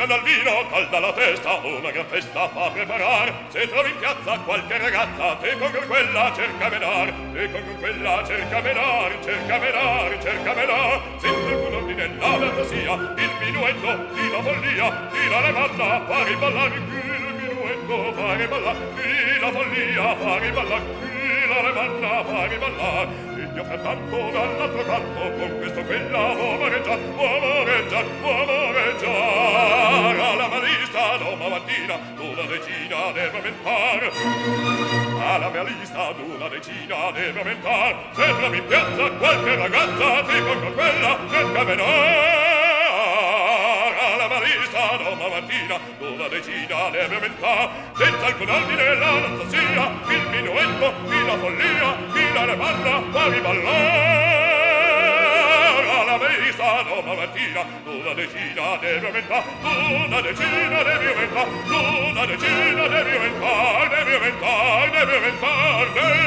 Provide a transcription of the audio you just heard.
inganno al vino, calda la testa, una gran festa fa preparar. Se trovi in piazza qualche ragazza, te con quella cerca menar, te con quella cerca menar, cerca menar, cerca menar. Senza alcun ordine la beata sia, il minuetto di la follia, di la levanna, fare ballare il minuetto, fare ballare, di la follia, fare ballare, di la levanna, fare ballare. Io frattanto dall'altro canto con questo quella uomoreggiar, uomoreggiar, uomoreggiar. Alla malista doma mattina una decina deve aumentar. Alla mia lista d'una decina deve aumentar. Se trovi in piazza qualche ragazza ti con quella cerca menar. Alla malista doma mattina una decina deve aumentar. Senza alcun ordine la danza sia, il minuetto, chi la follia, chi la balla, fammi ballare. Alla messa doma mattina una decina deve aumentar, una decina deve aumentar, una decina deve aumentar, deve aumentar, deve aumentar, deve